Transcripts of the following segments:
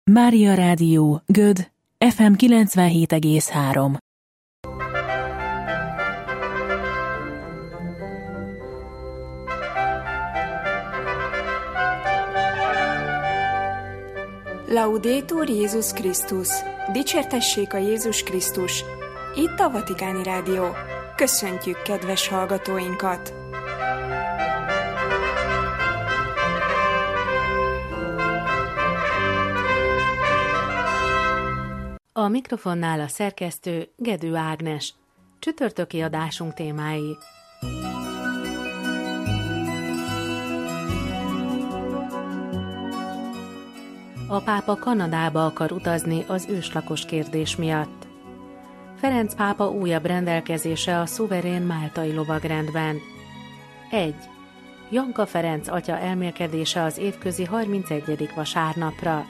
Mária Rádió, Göd, FM 97,3. Laudetur Jézus Krisztus! Dicsértessék a Jézus Krisztus! Itt a Vatikáni Rádió. Köszöntjük kedves hallgatóinkat! A mikrofonnál a szerkesztő Gedő Ágnes. Csütörtöki adásunk témái. A pápa Kanadába akar utazni az őslakos kérdés miatt. Ferenc pápa újabb rendelkezése a szuverén máltai lovagrendben. 1. Janka Ferenc atya elmélkedése az évközi 31. vasárnapra.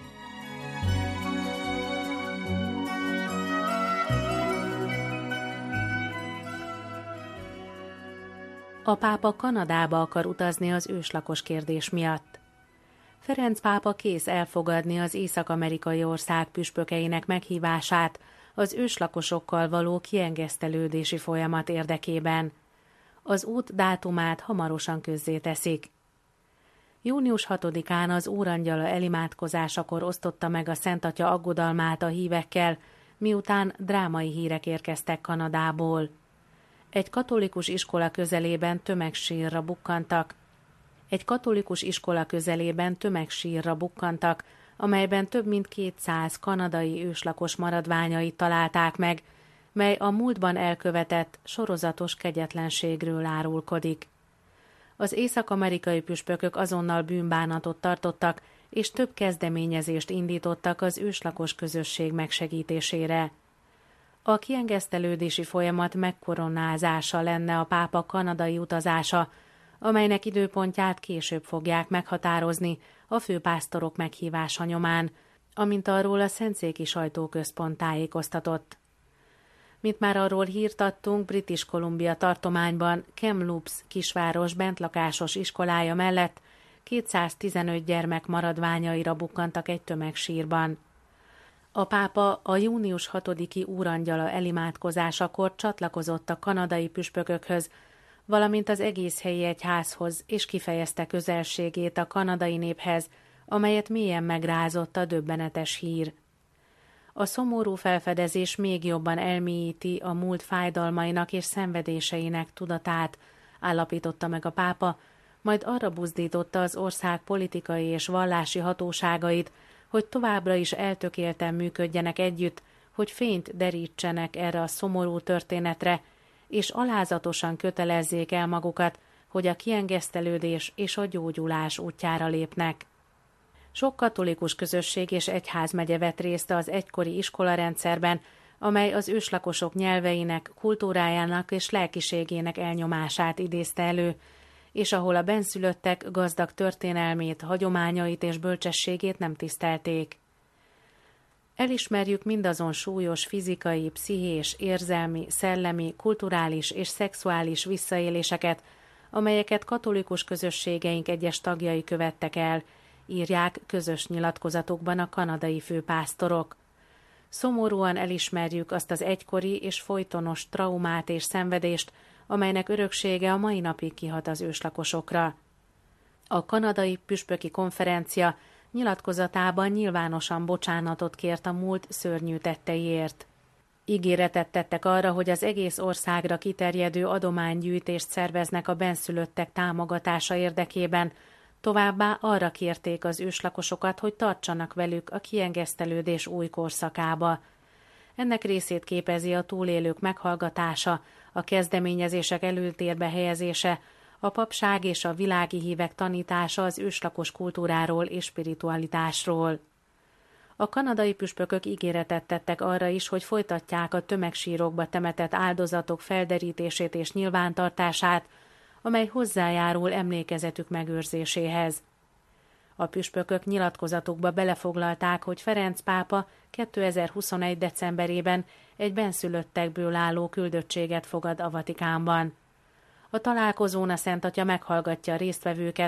A pápa Kanadába akar utazni az őslakos kérdés miatt. Ferenc pápa kész elfogadni az észak-amerikai ország püspökeinek meghívását az őslakosokkal való kiengesztelődési folyamat érdekében. Az út dátumát hamarosan közzéteszik. Június 6-án az Úrangyala elimádkozásakor osztotta meg a Szent Atya aggodalmát a hívekkel, miután drámai hírek érkeztek Kanadából. Egy katolikus iskola közelében tömegsírra bukkantak, amelyben több mint 200 kanadai őslakos maradványait találták meg, mely a múltban elkövetett sorozatos kegyetlenségről árulkodik. Az észak-amerikai püspökök azonnal bűnbánatot tartottak, és több kezdeményezést indítottak az őslakos közösség megsegítésére. A kiengesztelődési folyamat megkoronázása lenne a pápa kanadai utazása, amelynek időpontját később fogják meghatározni a főpásztorok meghívása nyomán, amint arról a Szentszéki Sajtóközpont tájékoztatott. Mint már arról hírt adtunk, British Columbia tartományban Kamloops kisváros bentlakásos iskolája mellett 215 gyermek maradványaira bukkantak egy tömegsírban. A pápa a június 6-i Úrangyala elimádkozásakor csatlakozott a kanadai püspökökhöz, valamint az egész helyi egyházhoz, és kifejezte közelségét a kanadai néphez, amelyet mélyen megrázott a döbbenetes hír. A szomorú felfedezés még jobban elmélyíti a múlt fájdalmainak és szenvedéseinek tudatát, állapította meg a pápa, majd arra buzdította az ország politikai és vallási hatóságait, hogy továbbra is eltökélten működjenek együtt, hogy fényt derítsenek erre a szomorú történetre, és alázatosan kötelezzék el magukat, hogy a kiengesztelődés és a gyógyulás útjára lépnek. Sok katolikus közösség és egyházmegye vett részt az egykori iskolarendszerben, amely az őslakosok nyelveinek, kultúrájának és lelkiségének elnyomását idézte elő, és ahol a bennszülöttek gazdag történelmét, hagyományait és bölcsességét nem tisztelték. Elismerjük mindazon súlyos fizikai, pszichés, érzelmi, szellemi, kulturális és szexuális visszaéléseket, amelyeket katolikus közösségeink egyes tagjai követtek el, írják közös nyilatkozatukban a kanadai főpásztorok. Szomorúan elismerjük azt az egykori és folytonos traumát és szenvedést, amelynek öröksége a mai napig kihat az őslakosokra. A kanadai püspöki konferencia nyilatkozatában nyilvánosan bocsánatot kért a múlt szörnyű tetteiért. Ígéretet tettek arra, hogy az egész országra kiterjedő adománygyűjtést szerveznek a bennszülöttek támogatása érdekében, továbbá arra kérték az őslakosokat, hogy tartsanak velük a kiengesztelődés új korszakába. Ennek részét képezi a túlélők meghallgatása, a kezdeményezések előtérbe helyezése, a papság és a világi hívek tanítása az őslakos kultúráról és spiritualitásról. A kanadai püspökök ígéretet tettek arra is, hogy folytatják a tömegsírokba temetett áldozatok felderítését és nyilvántartását, amely hozzájárul emlékezetük megőrzéséhez. A püspökök nyilatkozatukba belefoglalták, hogy Ferenc pápa 2021. decemberében egy bennszülöttekből álló küldöttséget fogad a Vatikánban. A találkozón a Szent Atya meghallgatja a résztvevőket,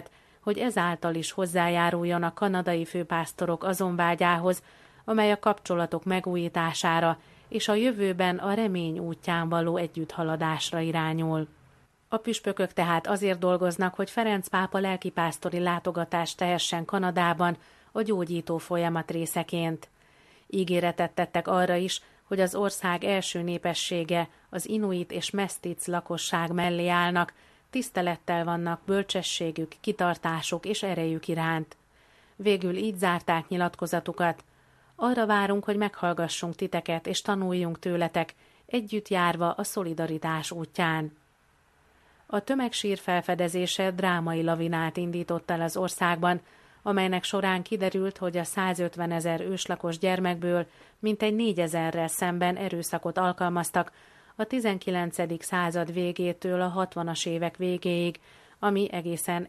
hogy ezáltal is hozzájáruljon a kanadai főpásztorok azon vágyához, amely a kapcsolatok megújítására és a jövőben a remény útján való együtthaladásra irányul. A püspökök tehát azért dolgoznak, hogy Ferenc pápa lelkipásztori látogatást tehessen Kanadában a gyógyító folyamat részeként. Ígéretet tettek arra is, hogy az ország első népessége, az inuit és mesztic lakosság mellé állnak, tisztelettel vannak bölcsességük, kitartásuk és erejük iránt. Végül így zárták nyilatkozatukat. Arra várunk, hogy meghallgassunk titeket és tanuljunk tőletek, együtt járva a szolidaritás útján. A tömegsír felfedezése drámai lavinát indított el az országban, amelynek során kiderült, hogy a 150 000 őslakos gyermekből mintegy 4 000-rel szemben erőszakot alkalmaztak a 19. század végétől a 60-as évek végéig, ami egészen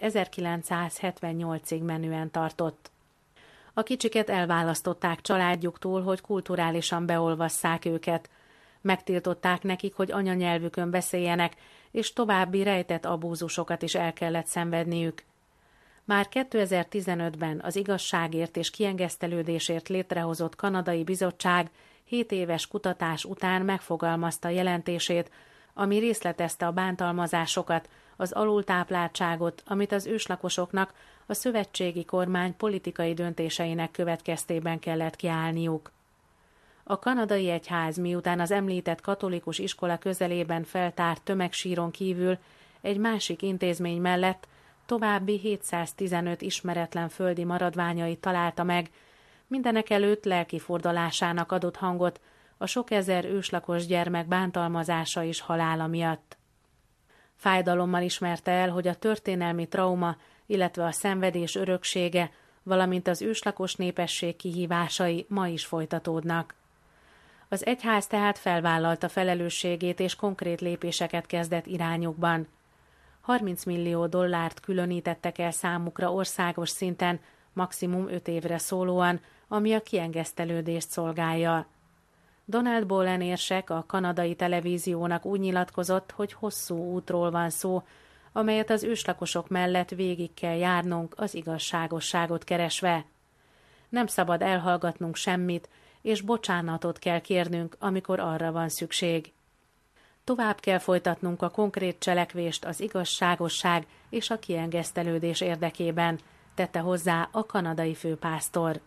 1978-ig menően tartott. A kicsiket elválasztották családjuktól, hogy kulturálisan beolvasszák őket. Megtiltották nekik, hogy anyanyelvükön beszéljenek, és további rejtett abúzusokat is el kellett szenvedniük. Már 2015-ben az igazságért és kiengesztelődésért létrehozott kanadai bizottság 7 éves kutatás után megfogalmazta jelentését, ami részletezte a bántalmazásokat, az alultápláltságot, amit az őslakosoknak a szövetségi kormány politikai döntéseinek következtében kellett kiállniuk. A kanadai egyház miután az említett katolikus iskola közelében feltárt tömegsíron kívül egy másik intézmény mellett további 715 ismeretlen földi maradványait találta meg, mindenekelőtt lelki fordulásának adott hangot a sok ezer őslakos gyermek bántalmazása és halála miatt. Fájdalommal ismerte el, hogy a történelmi trauma, illetve a szenvedés öröksége, valamint az őslakos népesség kihívásai ma is folytatódnak. Az egyház tehát felvállalta felelősségét és konkrét lépéseket kezdett irányukban. 30 millió dollárt különítettek el számukra országos szinten, maximum 5 évre szólóan, ami a kiengesztelődést szolgálja. Donald Bolen érsek a kanadai televíziónak úgy nyilatkozott, hogy hosszú útról van szó, amelyet az őslakosok mellett végig kell járnunk az igazságosságot keresve. Nem szabad elhallgatnunk semmit, és bocsánatot kell kérnünk, amikor arra van szükség. Tovább kell folytatnunk a konkrét cselekvést az igazságosság és a kiengesztelődés érdekében, tette hozzá a kanadai főpásztor.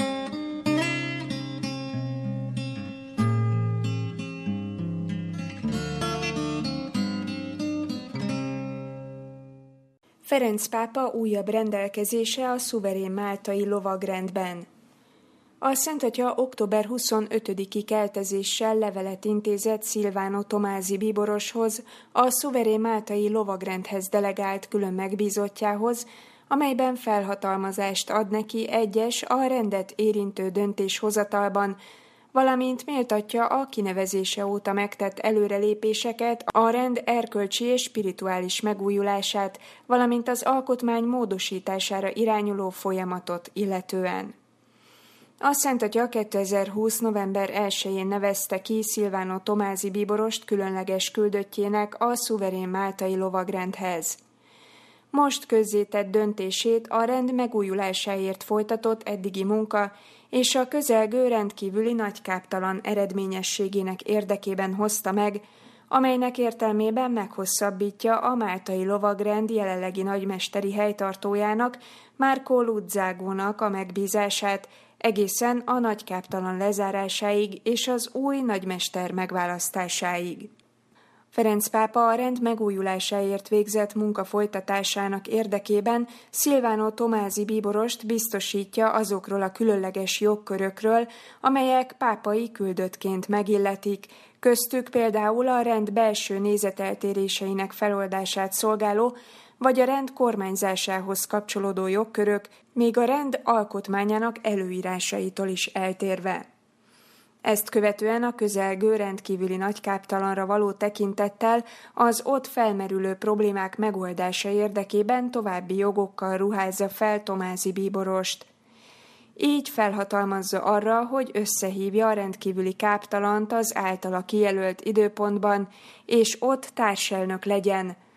Ferenc pápa újabb rendelkezése a szuverén máltai lovagrendben. A Szent Atya október 25-i keltezéssel levelet intézett Silvano Tomási bíboroshoz, a szuverén máltai lovagrendhez delegált külön megbízottjához, amelyben felhatalmazást ad neki egyes a rendet érintő döntéshozatalban, valamint méltatja a kinevezése óta megtett előrelépéseket, a rend erkölcsi és spirituális megújulását, valamint az alkotmány módosítására irányuló folyamatot illetően. A Szent Atya 2020. november 1-én nevezte ki Silvano Tomási bíborost különleges küldöttjének a szuverén máltai lovagrendhez. Most közzétett döntését a rend megújulásáért folytatott eddigi munka és a közelgő rendkívüli nagykáptalan eredményességének érdekében hozta meg, amelynek értelmében meghosszabbítja a máltai lovagrend jelenlegi nagymesteri helytartójának, Marco Luzzágónak a megbízását egészen a nagykáptalan lezárásáig és az új nagymester megválasztásáig. Ferenc pápa a rend megújulásáért végzett munka folytatásának érdekében Silvano Tomási bíborost biztosítja azokról a különleges jogkörökről, amelyek pápai küldöttként megilletik, köztük például a rend belső nézeteltéréseinek feloldását szolgáló, vagy a rend kormányzásához kapcsolódó jogkörök, még a rend alkotmányának előírásaitól is eltérve. Ezt követően a közelgő rendkívüli nagykáptalanra való tekintettel az ott felmerülő problémák megoldása érdekében további jogokkal ruházza fel Tomási bíborost. Így felhatalmazza arra, hogy összehívja a rendkívüli káptalant az általa kijelölt időpontban, és ott társelnök legyen.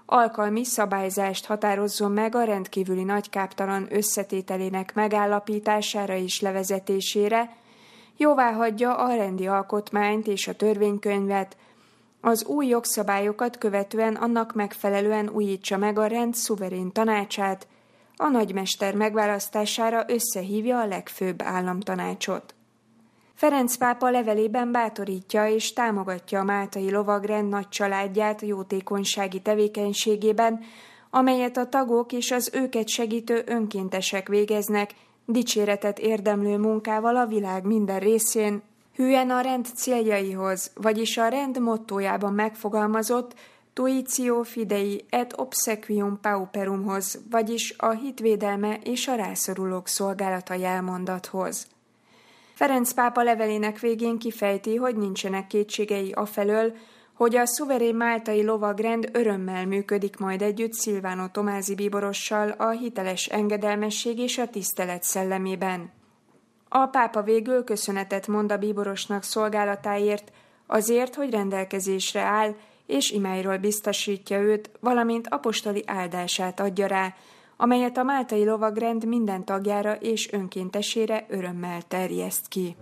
alkalmi szabályzást határozzon meg a rendkívüli nagykáptalan összetételének megállapítására és levezetésére, jóváhagyja a rendi alkotmányt és a törvénykönyvet, az új jogszabályokat követően annak megfelelően újítsa meg a rend szuverén tanácsát, a nagymester megválasztására összehívja a legfőbb államtanácsot. Ferenc pápa levelében bátorítja és támogatja a máltai lovagrend nagy családját jótékonysági tevékenységében, amelyet a tagok és az őket segítő önkéntesek végeznek, dicséretet érdemlő munkával a világ minden részén, hűen a rend céljaihoz, vagyis a rend mottójában megfogalmazott Tuitio Fidei et Obsequium Pauperumhoz, vagyis a hitvédelme és a rászorulók szolgálata jelmondathoz. Ferenc pápa levelének végén kifejti, hogy nincsenek kétségei afelől, hogy a szuverén máltai lovagrend örömmel működik majd együtt Silvano Tomási bíborossal a hiteles engedelmesség és a tisztelet szellemében. A pápa végül köszönetet mond a bíborosnak szolgálatáért, azért, hogy rendelkezésre áll, és imáiról biztosítja őt, valamint apostoli áldását adja rá, amelyet a máltai lovagrend minden tagjára és önkéntesére örömmel terjeszt ki.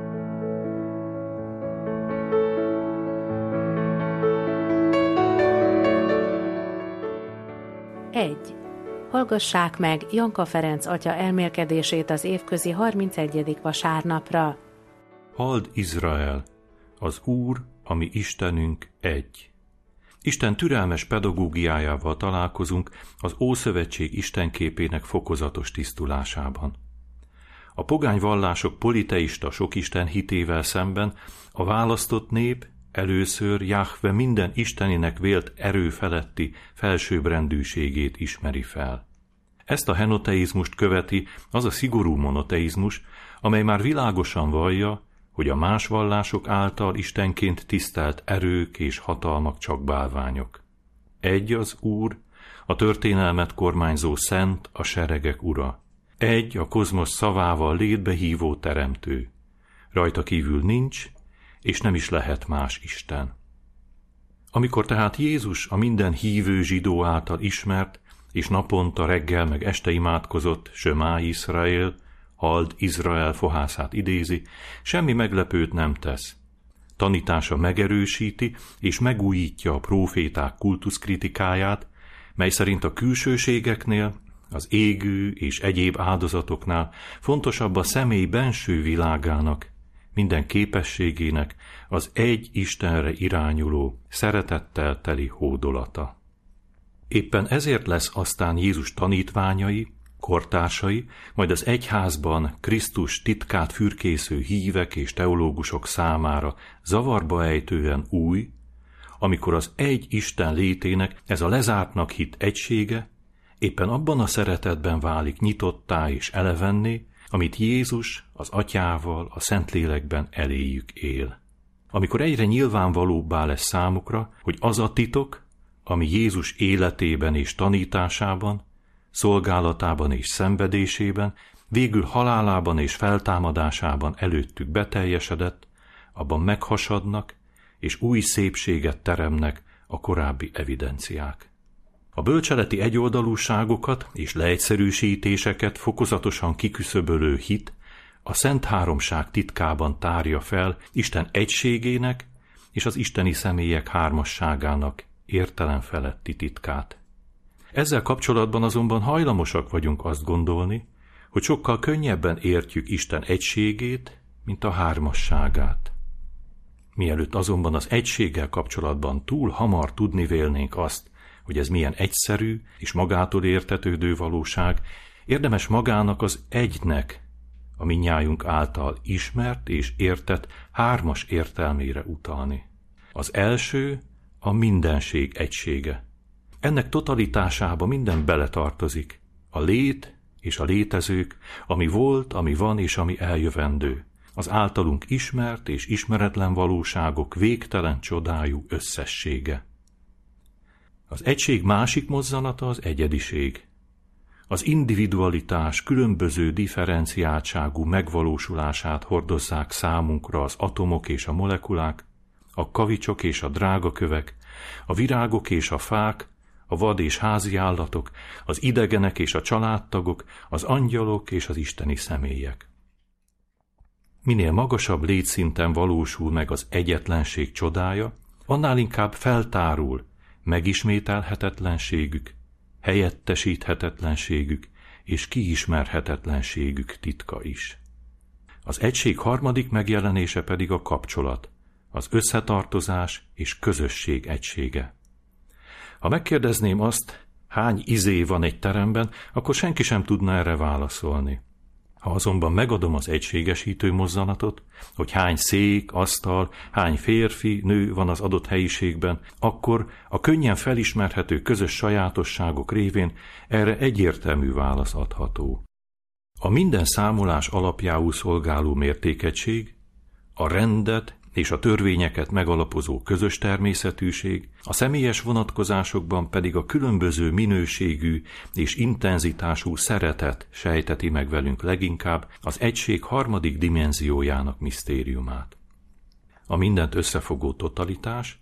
Hallgassák meg Janka Ferenc atya elmélkedését az évközi 31. vasárnapra. Halld Izrael! Az Úr, a mi Istenünk egy. Isten türelmes pedagógiájával találkozunk az Ószövetség istenképének fokozatos tisztulásában. A pogány vallások politeista sokisten hitével szemben a választott nép először Jahve minden istenének vélt erő feletti felsőbbrendűségét ismeri fel. Ezt a henoteizmust követi az a szigorú monoteizmus, amely már világosan vallja, hogy a más vallások által istenként tisztelt erők és hatalmak csak bálványok. Egy az Úr, a történelmet kormányzó szent, a seregek ura. Egy a kozmosz szavával létbe hívó teremtő. Rajta kívül nincs, és nem is lehet más Isten. Amikor tehát Jézus a minden hívő zsidó által ismert, és naponta reggel meg este imádkozott Shema Israel, halld Izrael fohászát idézi, semmi meglepőt nem tesz. Tanítása megerősíti és megújítja a próféták kultuszkritikáját, mely szerint a külsőségeknél, az égő és egyéb áldozatoknál fontosabb a személy benső világának, minden képességének az egy Istenre irányuló, szeretettel teli hódolata. Éppen ezért lesz aztán Jézus tanítványai, kortársai, majd az egyházban Krisztus titkát fürkésző hívek és teológusok számára zavarba ejtően új, amikor az egy Isten létének ez a lezártnak hitt egysége éppen abban a szeretetben válik nyitottá és elevenné, amit Jézus az Atyával, a Szentlélekben eléjük él. Amikor egyre nyilvánvalóbbá lesz számukra, hogy az a titok, ami Jézus életében és tanításában, szolgálatában és szenvedésében, végül halálában és feltámadásában előttük beteljesedett, abban meghasadnak, és új szépséget teremnek a korábbi evidenciák. A bölcseleti egyoldalúságokat és leegyszerűsítéseket fokozatosan kiküszöbölő hit a Szent Háromság titkában tárja fel Isten egységének és az isteni személyek hármasságának értelem feletti titkát. Ezzel kapcsolatban azonban hajlamosak vagyunk azt gondolni, hogy sokkal könnyebben értjük Isten egységét, mint a hármasságát. Mielőtt azonban az egységgel kapcsolatban túl hamar tudni vélnénk azt, hogy ez milyen egyszerű és magától értetődő valóság, érdemes magának az egynek, a mindnyájunk által ismert és értett hármas értelmére utalni. Az első a mindenség egysége. Ennek totalitásába minden beletartozik, a lét és a létezők, ami volt, ami van és ami eljövendő, az általunk ismert és ismeretlen valóságok végtelen csodájú összessége. Az egység másik mozzanata az egyediség. Az individualitás különböző differenciáltságú megvalósulását hordozzák számunkra az atomok és a molekulák, a kavicsok és a drágakövek, a virágok és a fák, a vad és házi állatok, az idegenek és a családtagok, az angyalok és az isteni személyek. Minél magasabb létszinten valósul meg az egyetlenség csodája, annál inkább feltárul megismételhetetlenségük, helyettesíthetetlenségük és kiismerhetetlenségük titka is. Az egység harmadik megjelenése pedig a kapcsolat, az összetartozás és közösség egysége. Ha megkérdezném azt, hány izé van egy teremben, akkor senki sem tudna erre válaszolni. Ha azonban megadom az egységesítő mozzanatot, hogy hány szék, asztal, hány férfi, nő van az adott helyiségben, akkor a könnyen felismerhető közös sajátosságok révén erre egyértelmű válasz adható. A minden számolás alapjául szolgáló mértékegység, a rendet és a törvényeket megalapozó közös természetűség, a személyes vonatkozásokban pedig a különböző minőségű és intenzitású szeretet sejteti meg velünk leginkább az egység harmadik dimenziójának misztériumát. A mindent összefogó totalitás,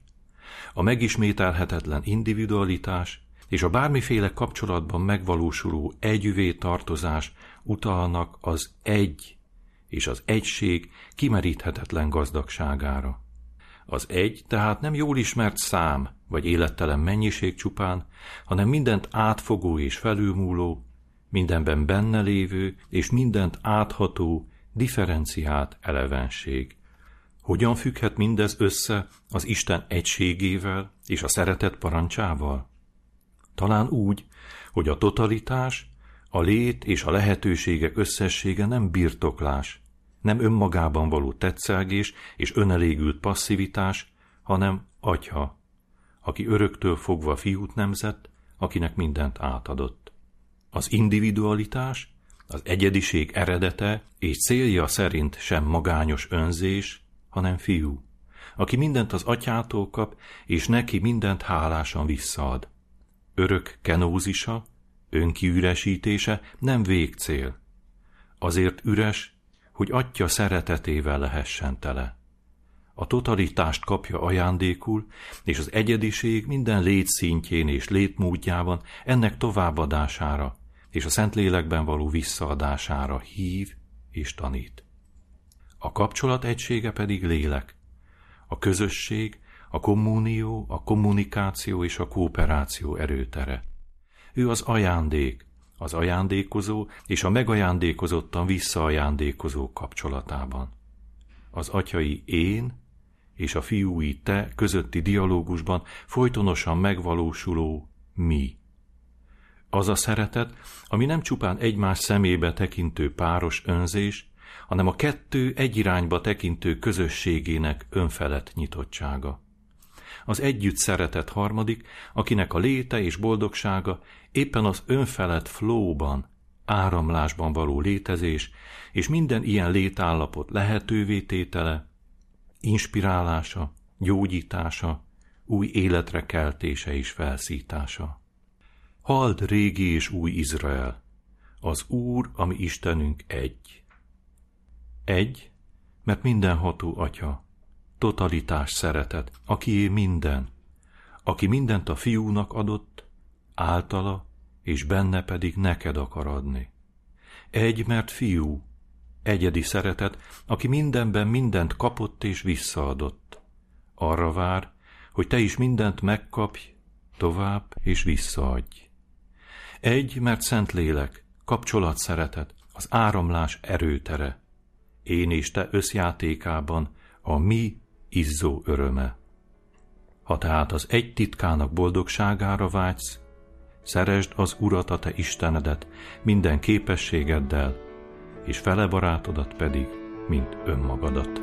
a megismételhetetlen individualitás és a bármiféle kapcsolatban megvalósuló együvé tartozás utalnak az egy és az egység kimeríthetetlen gazdagságára. Az egy tehát nem jól ismert szám vagy élettelen mennyiség csupán, hanem mindent átfogó és felülmúló, mindenben benne lévő és mindent átható, differenciált elevenség. Hogyan függhet mindez össze az Isten egységével és a szeretet parancsával? Talán úgy, hogy a totalitás, a lét és a lehetőségek összessége nem birtoklás, nem önmagában való tetszelgés és önelégült passzivitás, hanem Atya, aki öröktől fogva fiút nemzett, akinek mindent átadott. Az individualitás, az egyediség eredete és célja szerint sem magányos önzés, hanem fiú, aki mindent az Atyától kap, és neki mindent hálásan visszaad. Örök kenózisa, önkiüresítése nem végcél. Azért üres, hogy Atya szeretetével lehessen tele. A totalitást kapja ajándékul, és az egyediség minden létszintjén és létmódjában ennek továbbadására és a Szentlélekben való visszaadására hív és tanít. A kapcsolat egysége pedig lélek, a közösség, a kommunió, a kommunikáció és a kooperáció erőtere. Ő az ajándék, az ajándékozó és a megajándékozottan visszaajándékozó kapcsolatában. Az atyai én és a fiúi te közötti dialógusban folytonosan megvalósuló mi. Az a szeretet, ami nem csupán egymás szemébe tekintő páros önzés, hanem a kettő egy irányba tekintő közösségének önfelett nyitottsága. Az együtt szeretett harmadik, akinek a léte és boldogsága éppen az önfelett flowban, áramlásban való létezés, és minden ilyen létállapot lehetővé tétele, inspirálása, gyógyítása, új életre keltése és felszítása. Halld régi és új Izrael, az Úr, ami Istenünk egy. Egy, mert mindenható Atya, totalitás szeretet, akié minden, aki mindent a fiúnak adott, általa, és benne pedig neked akar adni. Egy, mert fiú, egyedi szeretet, aki mindenben mindent kapott és visszaadott. Arra vár, hogy te is mindent megkapj, tovább és visszaadj. Egy, mert Szentlélek, kapcsolatszeretet, az áramlás erőtere. Én és te összjátékában a mi izzó öröme. Ha tehát az egy titkának boldogságára vágysz, szeresd az Urat, a te Istenedet minden képességeddel, és fele barátodat pedig, mint önmagadat.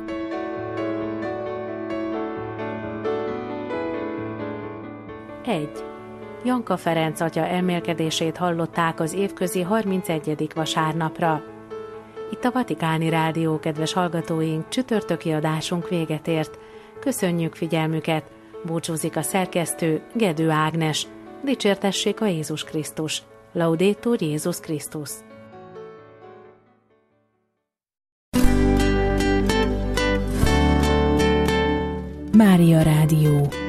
Egy. Janka Ferenc atya elmélkedését hallották az évközi 31. vasárnapra. Itt a Vatikáni Rádió, kedves hallgatóink, csütörtöki adásunk véget ért. Köszönjük figyelmüket, búcsúzik a szerkesztő, Gedő Ágnes. Dicsértessék a Jézus Krisztus. Laudetur Jézus Krisztus. Mária Rádió.